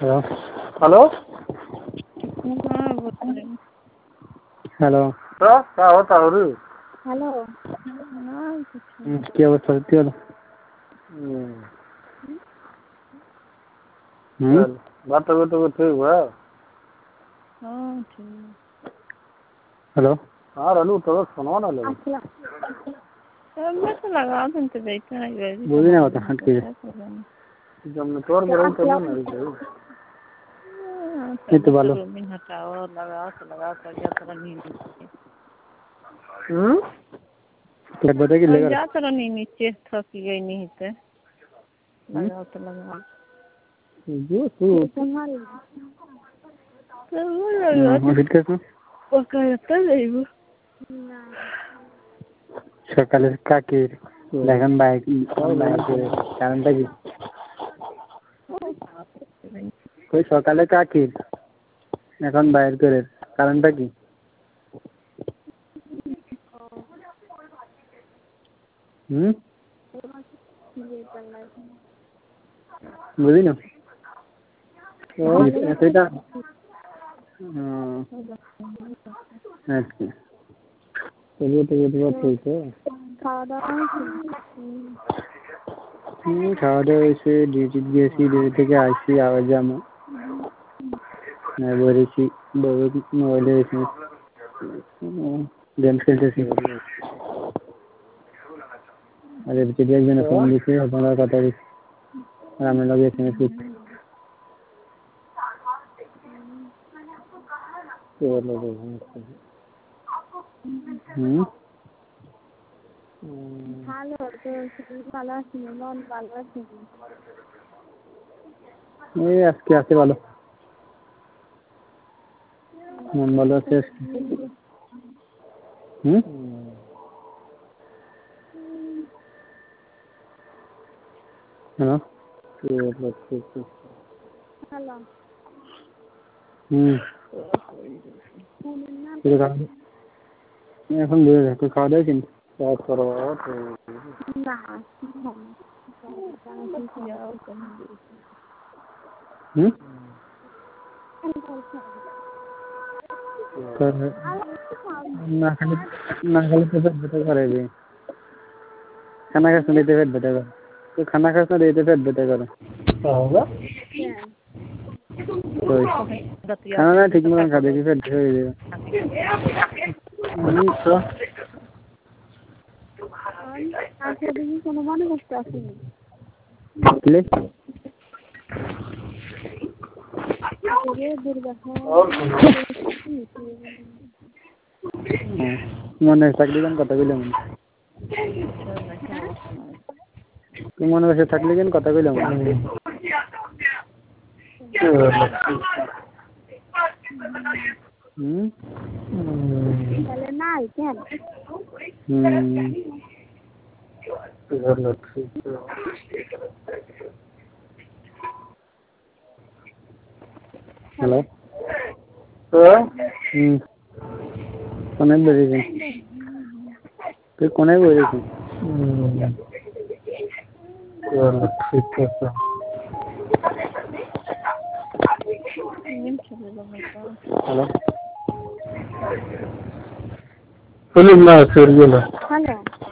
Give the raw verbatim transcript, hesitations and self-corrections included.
Hello hello तो क्या होता है रे हेलो क्या बता रही हो? हम्म बात तो तो ठीक हुआ। हाँ ठीक। हेलो हाँ रलू तो सुनो ना ले अच्छा मैं तो लगा दूँ तो बैठा है बोली ना होता हट के जब नेटवर्क गिरा तो ना नहीं चाहिए ये तो बालो रोमिंग हटाओ लगाओ तो लगाओ तो जा तरह नीचे हम्म क्या बता कि लेगा जा तरह नीचे थक गई नहीं तो लगाओ तो लगाओ जो तू संभाल तो वो लगा फिर कैसे वो कहता नहीं वो सकाले का के लेकिन बाइक बाइक कारण था कि कोई सकाले का के लेकिन बाइक करे कारण था कि हम्म बुझी ना ऐसे था हाँ अच्छा चलिए तो ये तो ठीक है हम्म खावा दावा से ड्यूटी जैसी ड्यूटी के आईसी आवाज़ में मैं बोल रही थी बहुत मोबाइल इसमें गेम खेलते थे अरे बेचारी एक जन फोन लिखे हमारा पता है रामन लगे इसमें कुछ हम्म ভালো তো ভালো আছি মন ভালো আছে এই আজকে আছে ভালো মন ভালো আছে হুম হ্যালো হ্যালো হুম এখন বুঝে যাচ্ছে খাওয়া দাওয়া কিন্তু बात करो तो না হুম না খালি না खाली तो पेट बेटा करेगी खाना खास नहीं तो पेट बेटा कर तो खाना खास नहीं तो पेट बेटा कर क्या होगा तो खाना ना ठीक में खा देगी पेट हो जाएगा नहीं तो আচ্ছা দেখি কোনো মনে করতে আসেনি ले মনে থাকলে কেন কথা কইলাম তুই মনে বসে থাকলে কেন কথা কইলাম হুম তাহলে নাই কেন হুম हेलो হুম কোনে বেরিয়েছেন তুই কোনে বেরিয়েছেন ঠিক আছে हेलो सुनिए ना सर ये ना হ্যালো